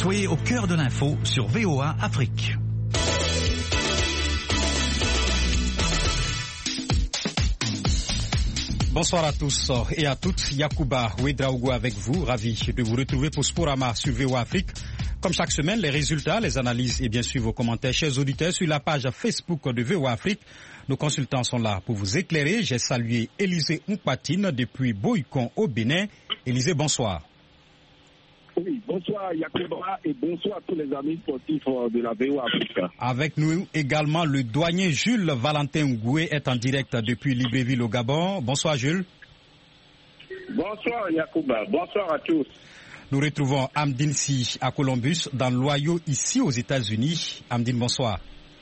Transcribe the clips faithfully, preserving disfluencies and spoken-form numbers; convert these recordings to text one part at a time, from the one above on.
Soyez au cœur de l'info sur V O A Afrique. Bonsoir à tous et à toutes. Yacouba Ouedraogo avec vous. Ravi de vous retrouver pour Sporama sur V O A Afrique. Comme chaque semaine, les résultats, les analyses et bien sûr vos commentaires, chers auditeurs, sur la page Facebook de V O A Afrique. Nos consultants sont là pour vous éclairer. J'ai salué Élisée Mpatine depuis Boycon au Bénin. Élisée, bonsoir. Oui, bonsoir Yacouba et bonsoir à tous les amis sportifs de la V O A Afrique. Avec nous également le douanier Jules Valentin Ngoué est en direct depuis Libreville au Gabon. Bonsoir Jules. Bonsoir Yacouba, bonsoir à tous. Nous retrouvons Amdine Si à Columbus dans l'Ohio ici aux États-Unis. Amdine, bonsoir.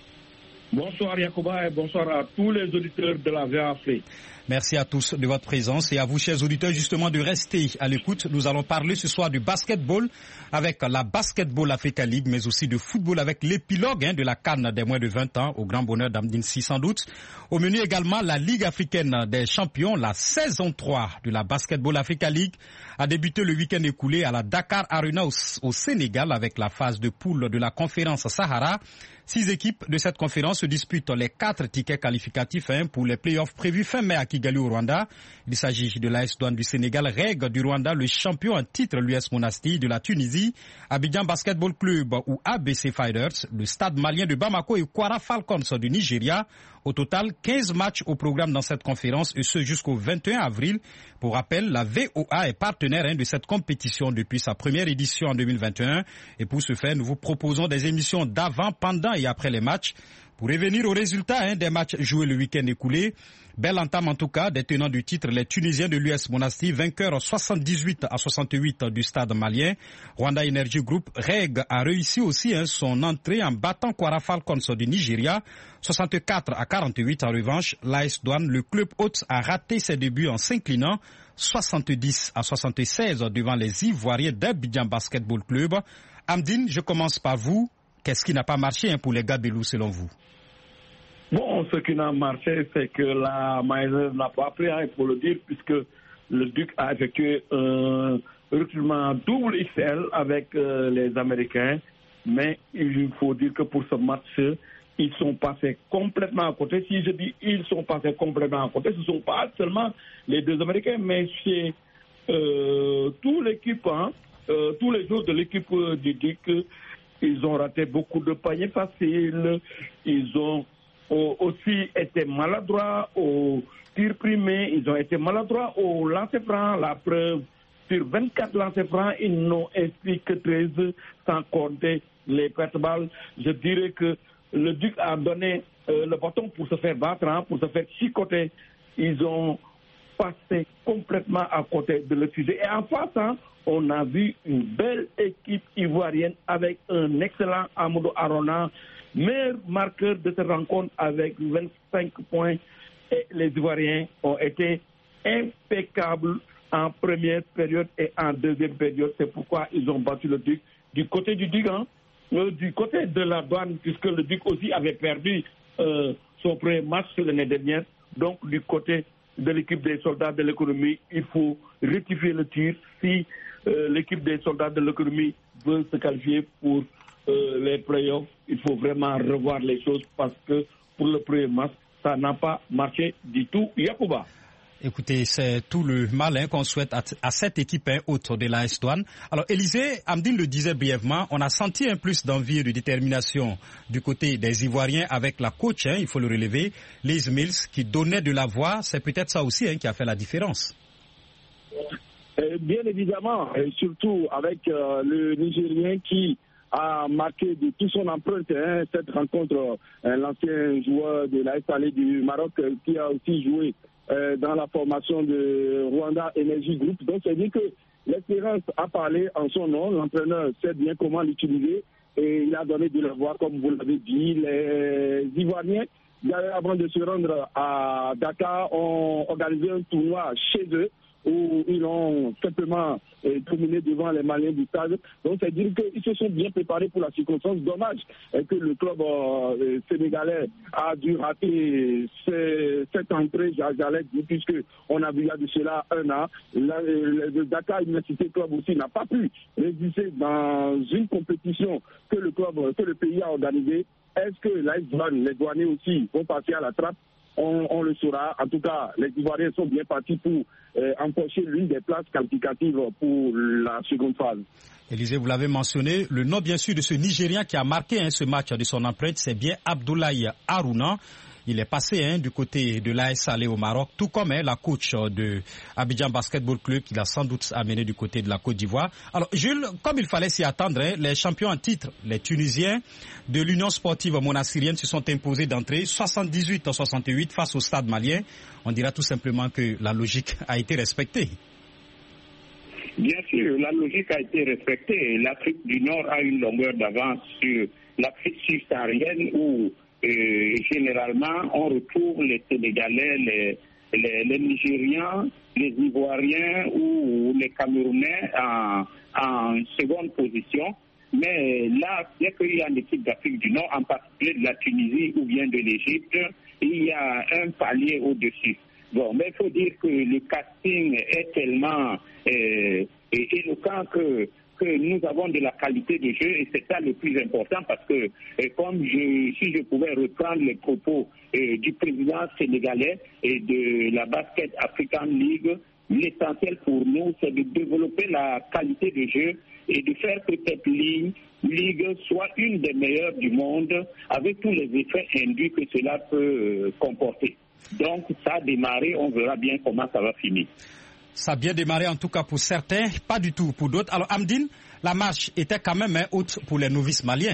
Bonsoir Yacouba et bonsoir à tous les auditeurs de la V O A Afrique. Merci à tous de votre présence et à vous, chers auditeurs, justement de rester à l'écoute. Nous allons parler ce soir du basketball avec la Basketball Africa League, mais aussi de football avec l'épilogue hein, de la CAN des moins de vingt ans, au grand bonheur d'Amdine Si sans doute. Au menu également, la Ligue africaine des champions, la saison trois de la Basketball Africa League a débuté le week-end écoulé à la Dakar Arena au, au Sénégal avec la phase de poule de la conférence Sahara. Six équipes de cette conférence se disputent les quatre tickets qualificatifs hein, pour les playoffs prévus fin mai à Kigali au Rwanda. Il s'agit de l'A S Douane du Sénégal, Reg du Rwanda, le champion en titre l'U S Monastir de la Tunisie, Abidjan Basketball Club ou A B C Fighters, le Stade malien de Bamako et Kwara Falcons du Nigeria. Au total, quinze matchs au programme dans cette conférence et ce jusqu'au vingt et un avril. Pour rappel, la V O A est partenaire hein, de cette compétition depuis sa première édition en deux mille vingt et un. Et pour ce faire, nous vous proposons des émissions d'avant, pendant et après les matchs. Pour revenir aux résultats hein, des matchs joués le week-end écoulé, belle entame en tout cas des tenants du titre, les Tunisiens de l'U S Monastir, vainqueurs soixante-dix-huit à soixante-huit du stade malien. Rwanda Energy Group, Reg, a réussi aussi hein, son entrée en battant Kwara Falcons du Nigeria, soixante-quatre à quarante-huit. En revanche, l'A S Douane, le club hôte, a raté ses débuts en s'inclinant soixante-dix à soixante-seize devant les Ivoiriens d'Abidjan Basketball Club. Amdine, je commence par vous. Qu'est-ce qui n'a pas marché hein, pour les Gabelous selon vous? Bon, ce qui n'a marché, c'est que la mayonnaise n'a pas pris, hein, il faut le dire, puisque le Duc a effectué un recrutement double X L avec euh, les Américains. Mais il faut dire que pour ce match, ils sont passés complètement à côté. Si je dis ils sont passés complètement à côté, ce ne sont pas seulement les deux Américains, mais c'est euh, toute l'équipe, hein, euh, tous les joueurs de l'équipe euh, du Duc. Ils ont raté beaucoup de paniers faciles. Ils ont aussi été maladroits au tir primé. Ils ont été maladroits au lancer franc. La preuve, sur vingt-quatre lancers francs, ils n'ont inscrit que treize, sans compter les pertes balles. Je dirais que le Duc a donné euh, le bâton pour se faire battre, hein, pour se faire chicoter. Ils ont passé complètement à côté de le sujet. Et en face, hein, on a vu une belle équipe ivoirienne avec un excellent Amadou Arona, meilleur marqueur de cette rencontre avec vingt-cinq points. Et les Ivoiriens ont été impeccables en première période et en deuxième période. C'est pourquoi ils ont battu le Duc. Du côté du Duc, hein, euh, du côté de la douane, puisque le Duc aussi avait perdu euh, son premier match l'année dernière. Donc du côté de l'équipe des soldats de l'économie, il faut rectifier le tir. Si euh, l'équipe des soldats de l'économie veut se qualifier pour euh, les playoffs, il faut vraiment revoir les choses parce que pour le premier match, ça n'a pas marché du tout. Yacouba. Écoutez, c'est tout le malin qu'on souhaite à, à cette équipe hein, haute de l'A S Douane. Alors, Élisée, Amdine le disait brièvement, on a senti un plus d'envie et de détermination du côté des Ivoiriens avec la coach, hein, il faut le relever, Liz Mills, qui donnait de la voix. C'est peut-être ça aussi hein, qui a fait la différence. Euh, bien évidemment, et surtout avec euh, le Nigérien qui a marqué de tout son empreinte hein, cette rencontre, euh, l'ancien joueur de l'A S Alé du Maroc euh, qui a aussi joué euh, dans la formation de Rwanda Energy Group. Donc c'est dit que l'expérience a parlé en son nom, l'entraîneur sait bien comment l'utiliser et il a donné de la voix, comme vous l'avez dit. Les Ivoiriens, avant de se rendre à Dakar, ont organisé un tournoi chez eux où ils ont simplement euh, dominé devant les Maliens du stade. Donc c'est dire qu'ils se sont bien préparés pour la circonstance. Dommage euh, que le club euh, sénégalais a dû rater ce, cette entrée, j'allais dire, puisqu'on a vu il y a de cela un an. La, le Dakar Université Club aussi n'a pas pu résister dans une compétition que le club, que le pays a organisée. Est-ce que les douaniers aussi vont passer à la trappe? On, on le saura. En tout cas, les Ivoiriens sont bien partis pour euh, empocher l'une des places qualificatives pour la seconde phase. Élisée, vous l'avez mentionné, le nom bien sûr de ce Nigérian qui a marqué hein, ce match de son empreinte, c'est bien Abdoulaye Harouna. Il est passé hein, du côté de l'A S Salé au Maroc, tout comme hein, la coach de Abidjan Basketball Club qu'il a sans doute amené du côté de la Côte d'Ivoire. Alors Jules, comme il fallait s'y attendre, hein, les champions en titre, les Tunisiens de l'Union sportive monastyrienne se sont imposés d'entrée soixante-dix-huit à soixante-huit face au stade malien. On dira tout simplement que la logique a été respectée. Bien sûr, la logique a été respectée. L'Afrique du Nord a une longueur d'avance sur l'Afrique subsaharienne où Euh, généralement, on retrouve les Sénégalais, les, les, les Nigérians, les Ivoiriens ou les Camerounais en, en seconde position. Mais là, dès qu'il y a une équipe d'Afrique du Nord, en particulier de la Tunisie ou bien de l'Égypte, il y a un palier au-dessus. Bon, mais il faut dire que le casting est tellement euh, éloquent que que nous avons de la qualité de jeu et c'est ça le plus important parce que euh, comme je, si je pouvais reprendre les propos euh, du président sénégalais et de la Basket African League, l'essentiel pour nous c'est de développer la qualité de jeu et de faire que cette ligue, ligue soit une des meilleures du monde avec tous les effets induits que cela peut euh, comporter. Donc ça a démarré, on verra bien comment ça va finir. Ça a bien démarré en tout cas pour certains, pas du tout pour d'autres. Alors Amdine, la marche était quand même hein, haute pour les novices maliens.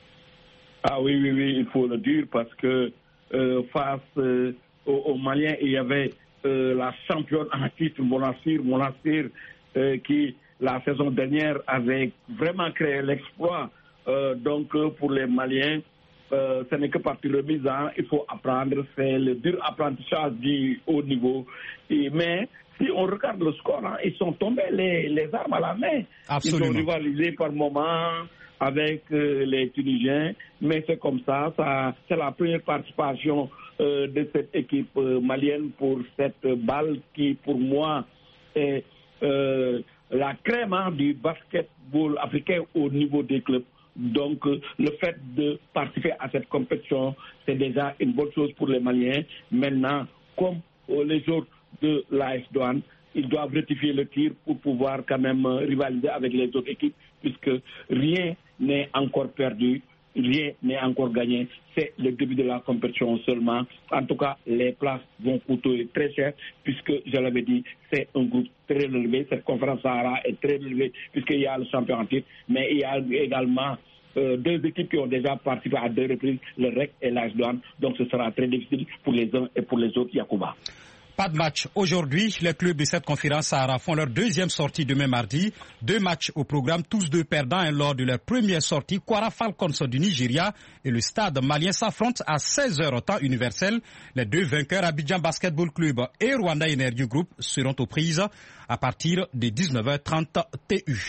Ah oui, oui, oui, il faut le dire parce que euh, face euh, aux, aux Maliens, il y avait euh, la championne en titre, Monastir, Monastir euh, qui la saison dernière avait vraiment créé l'exploit. Euh, donc pour les Maliens, euh, ce n'est que partie remise, hein, il faut apprendre, c'est le dur apprentissage du haut niveau. Et, mais si on regarde le score, hein, ils sont tombés les, les armes à la main. Absolument. Ils ont rivalisé par moments avec euh, les Tunisiens, mais c'est comme ça, ça c'est la première participation euh, de cette équipe euh, malienne pour cette balle qui, pour moi, est euh, la crème hein, du basketball africain au niveau des clubs. Donc, euh, le fait de participer à cette compétition, c'est déjà une bonne chose pour les Maliens. Maintenant, comme euh, les autres de l'A S Douane, ils doivent rectifier le tir pour pouvoir quand même euh, rivaliser avec les autres équipes, puisque rien n'est encore perdu, rien n'est encore gagné. C'est le début de la compétition seulement. En tout cas, les places vont coûter très cher, puisque, je l'avais dit, c'est un groupe très élevé. Cette conférence Sahara est très élevée, puisqu'il y a le champion en titre, mais il y a également euh, deux équipes qui ont déjà participé à deux reprises, le R E C et l'A S Douane. Donc, ce sera très difficile pour les uns et pour les autres, Yacouba. Pas de match aujourd'hui. Les clubs de cette conférence Sahara font leur deuxième sortie demain mardi. Deux matchs au programme, tous deux perdants hein, lors de leur première sortie. Kwara Falcons du Nigeria et le stade malien s'affrontent à seize heures au temps universel. Les deux vainqueurs, Abidjan Basketball Club et Rwanda Energy Group, seront aux prises à partir de dix-neuf heures trente T U.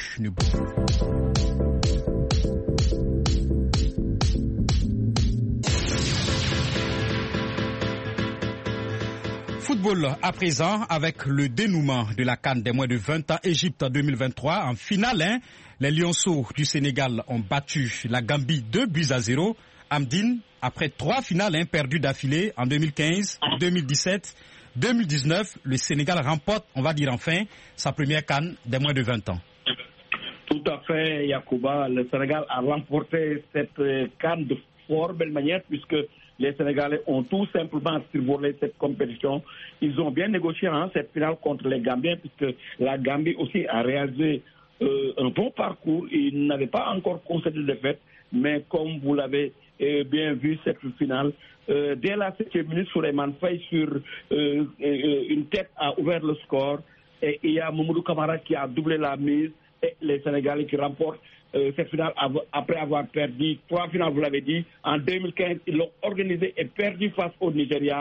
Football à présent avec le dénouement de la CAN des moins de vingt ans Égypte deux mille vingt-trois. En finale, hein, les Lionceaux du Sénégal ont battu la Gambie deux buts à zéro. Amdine, après trois finales hein, perdues d'affilée en deux mille quinze, deux mille dix-sept, deux mille dix-neuf, le Sénégal remporte, on va dire enfin, sa première CAN des moins de vingt ans. Tout à fait, Yacouba. Le Sénégal a remporté cette CAN de fort belle manière puisque les Sénégalais ont tout simplement survolé cette compétition. Ils ont bien négocié hein, cette finale contre les Gambiens puisque la Gambie aussi a réalisé euh, un bon parcours. Ils n'avaient pas encore concédé de défaite, mais comme vous l'avez euh, bien vu, cette finale, euh, dès la septième minute, Souleymane Faye sur euh, euh, une tête a ouvert le score et il y a Mamadou Camara qui a doublé la mise et les Sénégalais qui remportent Euh, cette finale après avoir perdu trois finales, vous l'avez dit. En deux mille quinze, ils l'ont organisé et perdu face au Nigeria.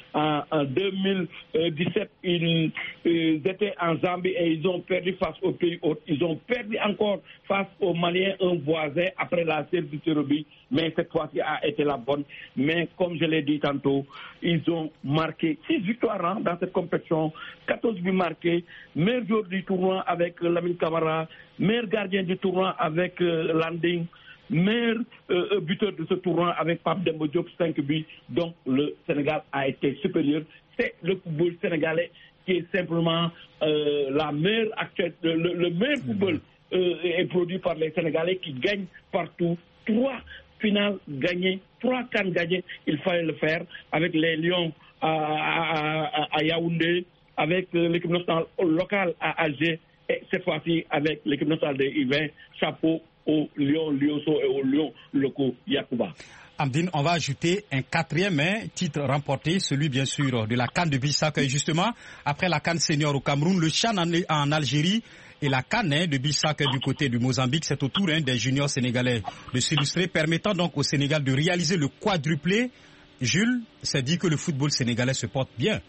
en, en deux mille dix-sept, ils, ils étaient en Zambie et ils ont perdu face aux pays hôtes. Ils ont perdu encore face aux Maliens, un voisin, après la série du Sérobi, mais cette fois-ci a été la bonne. Mais comme je l'ai dit tantôt, ils ont marqué six victoires hein, dans cette compétition, quatorze buts marqués, meilleur joueur du tournoi avec Lamine Camara, meilleur gardien du tournoi avec euh, Landing, meilleur euh, buteur de ce tournoi avec Pape Demba Diop, cinq buts. Donc le Sénégal a été supérieur. C'est le football sénégalais qui est simplement euh, la meilleure actuelle, le, le meilleur football euh, est produit par les Sénégalais qui gagnent partout. Trois finales gagnées, trois cannes gagnées, il fallait le faire avec les Lions à, à, à Yaoundé, avec euh, l'équipe nationale locale à Alger et cette fois-ci avec l'équipe nationale de Yvain. Chapeau aux Lions Lionceaux et aux Lions locaux Yacouba. Amdine, on va ajouter un quatrième hein, titre remporté, celui bien sûr de la CAN de beach soccer. Justement, après la CAN senior au Cameroun, le CHAN en, en Algérie et la CAN hein, de beach soccer du côté du Mozambique, c'est au tour hein, des juniors sénégalais de s'illustrer, permettant donc au Sénégal de réaliser le quadruplé. Jules, c'est dit que le football sénégalais se porte bien.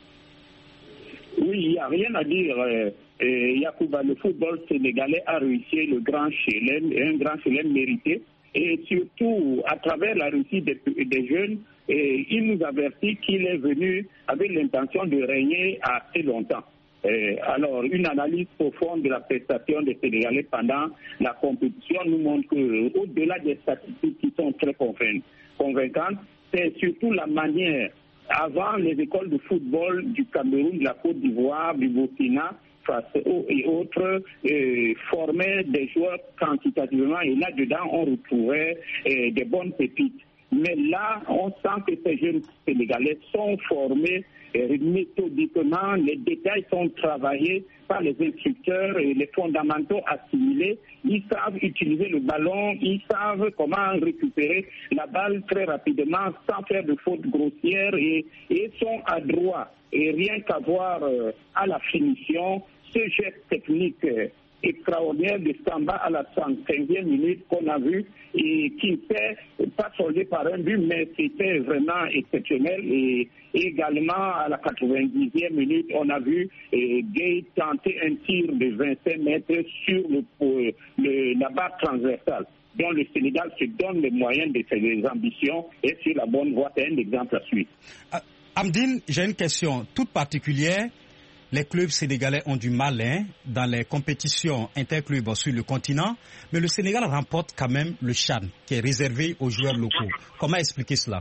Oui, il n'y a rien à dire. Euh, euh, Yacouba, le football sénégalais a réussi le grand chelem, un grand chelem mérité. Et surtout, à travers la réussite des, des jeunes, et il nous avertit qu'il est venu avec l'intention de régner assez longtemps. Et alors, une analyse profonde de la prestation des Sénégalais pendant la compétition nous montre qu'au-delà des statistiques qui sont très convaincantes, c'est surtout la manière. Avant, les écoles de football du Cameroun, de la Côte d'Ivoire, du Burkina Faso et autres euh, formaient des joueurs quantitativement et là-dedans, on retrouvait euh, des bonnes pépites. Mais là, on sent que ces jeunes Sénégalais sont formés euh, méthodiquement, les détails sont travaillés par les instructeurs et les fondamentaux assimilés. Ils savent utiliser le ballon, ils savent comment récupérer la balle très rapidement sans faire de fautes grossières et, et sont adroits. Et rien qu'à voir euh, à la finition, ce geste technique euh, extraordinaire de Samba à la cinquantième minute qu'on a vu et qui n'était pas soldé par un but, mais c'était vraiment exceptionnel. Et également à la quatre-vingt-dixième minute, on a vu eh, Gueye tenter un tir de vingt-cinq mètres sur le, le, la barre transversale. Donc le Sénégal se donne les moyens de ses ambitions et sur la bonne voie. C'est un exemple à suivre. Uh, Amdine, j'ai une question toute particulière. Les clubs sénégalais ont du mal hein, dans les compétitions interclubs sur le continent, mais le Sénégal remporte quand même le CHAN, qui est réservé aux joueurs locaux. Comment expliquer cela?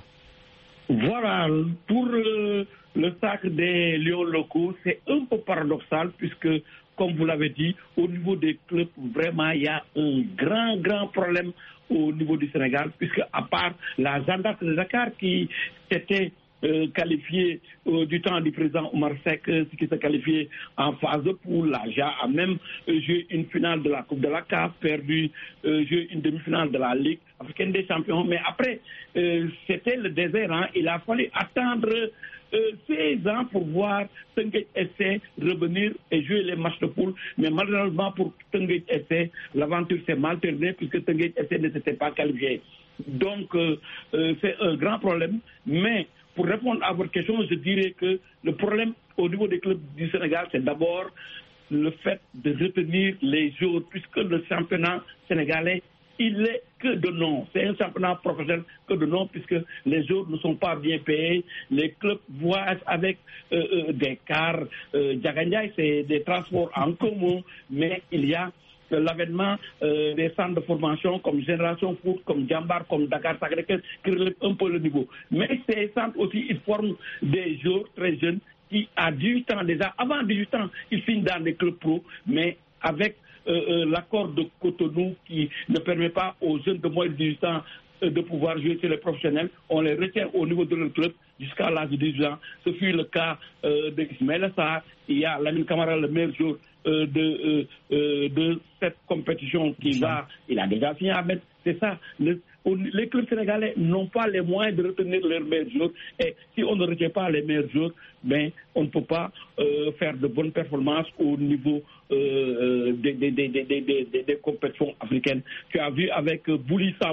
Voilà, pour euh, le sacre des lions locaux, c'est un peu paradoxal, puisque, comme vous l'avez dit, au niveau des clubs, vraiment, il y a un grand, grand problème au niveau du Sénégal, puisque à part la Jeanne d'Arc de Dakar qui était Euh, qualifié euh, du temps du président Omar Seck, euh, qui s'est qualifié en phase de poule. Là, j'ai a même euh, joué une finale de la Coupe de la C A F, perdu, euh, joué une demi-finale de la Ligue africaine des champions. Mais après, euh, c'était le désert. Hein. Il a fallu attendre euh, seize ans pour voir Teungueth F C revenir et jouer les matchs de poule. Mais malheureusement pour Teungueth F C, l'aventure s'est mal terminée puisque Teungueth F C ne s'était pas qualifié. Donc, euh, euh, c'est un grand problème. Mais pour répondre à votre question, je dirais que le problème au niveau des clubs du Sénégal, c'est d'abord le fait de retenir les joueurs, puisque le championnat sénégalais, il est que de nom. C'est un championnat professionnel que de nom, puisque les joueurs ne sont pas bien payés. Les clubs voyagent avec euh, euh, des cars. Euh, Diagandiaï, c'est des transports en commun, mais il y a l'avènement euh, des centres de formation comme Génération Foot, comme Djambar, comme Dakar Sacré-Cœur, qui relèvent un peu le niveau. Mais ces centres aussi, ils forment des joueurs très jeunes qui, à dix-huit ans déjà, avant dix-huit ans, ils finissent dans des clubs pro, mais avec euh, euh, l'accord de Cotonou qui ne permet pas aux jeunes de moins de dix-huit ans euh, de pouvoir jouer chez les professionnels, on les retient au niveau de leur club jusqu'à l'âge de dix-huit ans. Ce fut le cas euh, d'Ismaël Sarr. Il y a Lamine Camara, le meilleur joueur Euh, de, euh, euh, de cette compétition qui va, il a déjà signé à mettre, c'est ça. Le, les clubs sénégalais n'ont pas les moyens de retenir leurs meilleurs joueurs. Et si on ne retient pas les meilleurs joueurs, ben, on ne peut pas euh, faire de bonnes performances au niveau euh, des, des, des, des, des, des, des compétitions africaines. Tu as vu avec euh, Bouli Sambou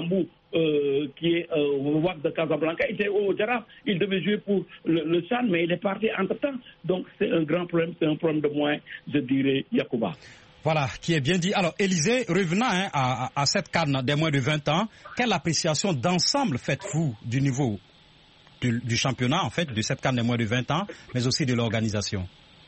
euh, qui est euh, au W A C de Casablanca, il était au Jaraaf, il devait jouer pour le, le Chan, mais il est parti entre-temps. Donc c'est un grand problème, c'est un problème de moins, je dirais, Yacouba. Voilà, qui est bien dit. Alors, Élisée, revenant hein, à, à cette CAN des moins de vingt ans, quelle appréciation d'ensemble faites-vous du niveau du, du championnat, en fait, de cette CAN des moins de vingt ans, mais aussi de l'organisation?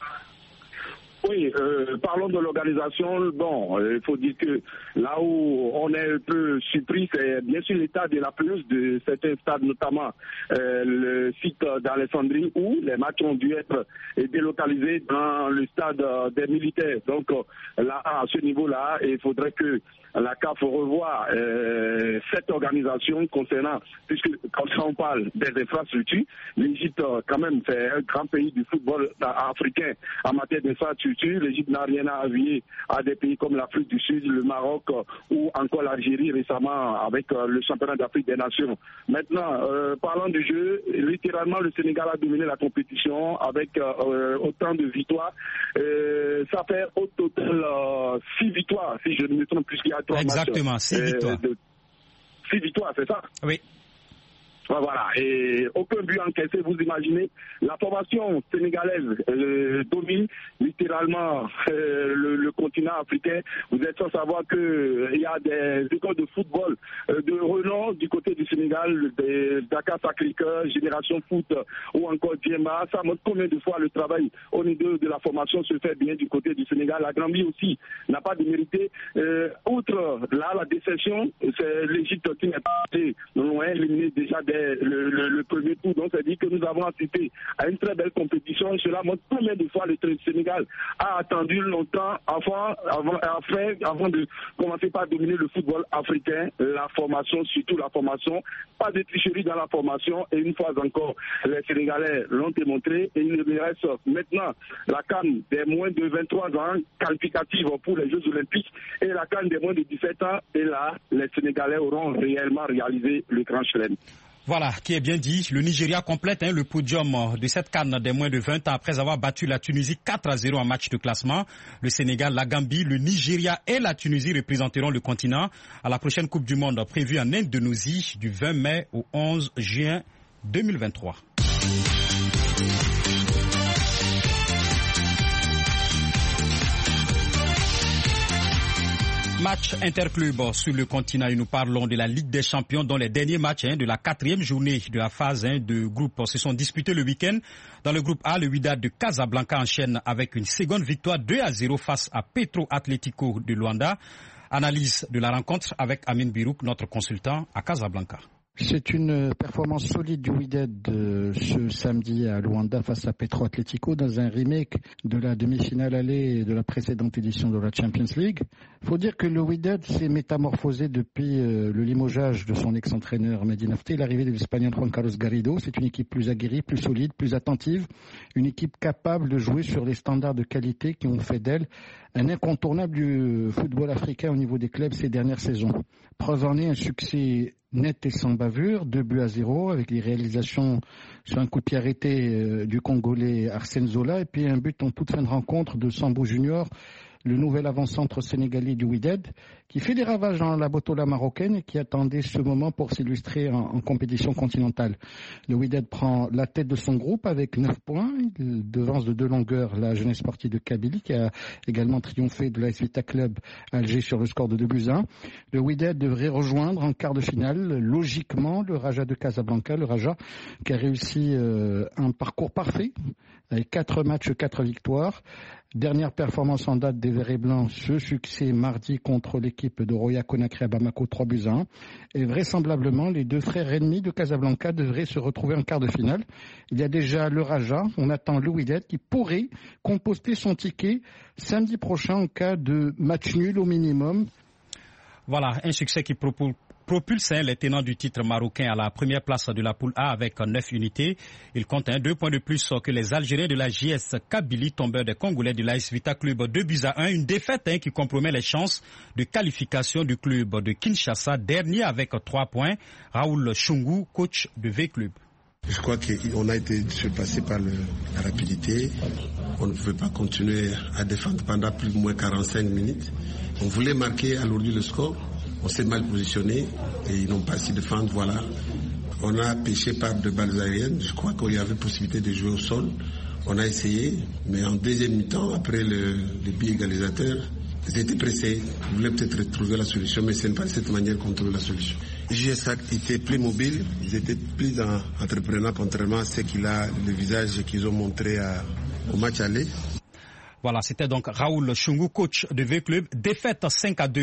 Oui, euh, parlons de l'organisation. Bon, il euh, faut dire que là où on est un peu surpris, c'est bien sûr l'état de la pelouse de certains stades, notamment euh, le site d'Alexandrie, où les matchs ont dû être délocalisés dans le stade euh, des militaires. Donc là, à ce niveau-là, il faudrait que la C A F revoie euh, cette organisation concernant, puisque quand on parle des infrastructures, l'Égypte, quand même, c'est un grand pays du football africain en matière d'infrastructures. L'Égypte n'a rien à envier à des pays comme l'Afrique du Sud, le Maroc ou encore l'Algérie récemment avec le championnat d'Afrique des Nations. Maintenant, euh, parlant du jeu, littéralement le Sénégal a dominé la compétition avec euh, autant de victoires. Euh, ça fait au total euh, six victoires, si je ne me trompe plus, qu'il y a trois matchs. Exactement, six euh, victoires. De, six victoires, c'est ça? Oui. Voilà, et aucun but encaissé, vous imaginez. La formation sénégalaise euh, domine littéralement euh, le, le continent africain. Vous êtes sans savoir qu'il euh, y a des écoles de football euh, de renom du côté du Sénégal, des Dakar Sacré-Cœur, Génération Foot euh, ou encore Djemba. Ça montre combien de fois le travail au niveau de la formation se fait bien du côté du Sénégal. La Gambie aussi n'a pas démérité. Euh, outre là, la déception, c'est l'Égypte qui n'est pas allée loin, éliminée déjà des Le, le, le premier tour. Donc, ça dit que nous avons assisté à une très belle compétition. Cela montre combien de fois le Sénégal a attendu longtemps avant, avant, avant, avant de commencer par dominer le football africain, la formation, surtout la formation. Pas de tricherie dans la formation. Et une fois encore, les Sénégalais l'ont démontré. Et il reste maintenant la CAN des moins de vingt-trois ans, qualificative pour les Jeux Olympiques, et la CAN des moins de dix-sept ans. Et là, les Sénégalais auront réellement réalisé le grand chelem. Voilà, qui est bien dit. Le Nigeria complète hein, le podium de cette CAN des moins de vingt ans après avoir battu la Tunisie quatre à zéro en match de classement. Le Sénégal, la Gambie, le Nigeria et la Tunisie représenteront le continent à la prochaine Coupe du Monde prévue en Indonésie du vingt mai au onze juin deux mille vingt-trois. Match interclub sur le continent et nous parlons de la Ligue des Champions dont les derniers matchs hein, de la quatrième journée de la phase hein, de groupe se sont disputés le week-end. Dans le groupe A, le Wydad de Casablanca enchaîne avec une seconde victoire deux à zéro face à Petro Atlético de Luanda. Analyse de la rencontre avec Amin Birouk, notre consultant à Casablanca. C'est une performance solide du Wydad de ce samedi à Luanda face à Petro Atlético dans un remake de la demi-finale allée de la précédente édition de la Champions League. Il faut dire que le Wydad s'est métamorphosé depuis le limogeage de son ex-entraîneur Mehdi Nafté et l'arrivée de l'Espagnol Juan Carlos Garrido. C'est une équipe plus aguerrie, plus solide, plus attentive, une équipe capable de jouer sur les standards de qualité qui ont fait d'elle un incontournable du football africain au niveau des clubs ces dernières saisons. Preuve en est un succès net et sans bavure, deux buts à zéro avec les réalisations sur un coup de pied arrêté euh, du Congolais Arsène Zola et puis un but en toute fin de rencontre de Sambo Junior, le nouvel avant-centre sénégalais du Wydad, qui fait des ravages dans la botola marocaine et qui attendait ce moment pour s'illustrer en, en compétition continentale. Le Wydad prend la tête de son groupe avec neuf points. Il devance de deux longueurs la jeunesse sportive de Kabylie, qui a également triomphé de l'A S Vita Club Alger sur le score de deux buts à un. Le Wydad devrait rejoindre en quart de finale, logiquement, le Raja de Casablanca, le Raja qui a réussi euh, un parcours parfait, avec quatre matchs, quatre victoires. Dernière performance en date des Verts et Blancs, ce succès mardi contre l'équipe de Roya Conakry à Bamako, trois buts à un. Et vraisemblablement, les deux frères ennemis de Casablanca devraient se retrouver en quart de finale. Il y a déjà le Raja, on attend le Wydad qui pourrait composter son ticket samedi prochain en cas de match nul au minimum. Voilà, un succès qui propose propulse hein, les tenants du titre marocain à la première place de la poule A avec neuf unités. Il compte hein, deux points de plus que les Algériens de la J S Kabylie, tombeurs des Congolais de l'A S Vita Club, deux buts à un. Une défaite hein, qui compromet les chances de qualification du club de Kinshasa, dernier avec trois points. Raoul Chungu, coach de V-Club. Je crois qu'on a été surpassé par le, la rapidité. On ne pouvait pas continuer à défendre pendant plus ou moins quarante-cinq minutes. On voulait marquer alourdir le score. On s'est mal positionné et ils n'ont pas su défendre, voilà. On a pêché par de balles aériennes. Je crois qu'il y avait possibilité de jouer au sol. On a essayé, mais en deuxième mi-temps, après le, le but égalisateur, ils étaient pressés. Ils voulaient peut-être trouver la solution, mais ce n'est pas de cette manière qu'on trouve la solution. J S A était plus mobile, ils étaient plus entreprenants, contrairement à ce qu'il a, le visage qu'ils ont montré à, au match aller. Voilà, c'était donc Raoul Shungu, coach de V-Club. Défaite cinq à deux.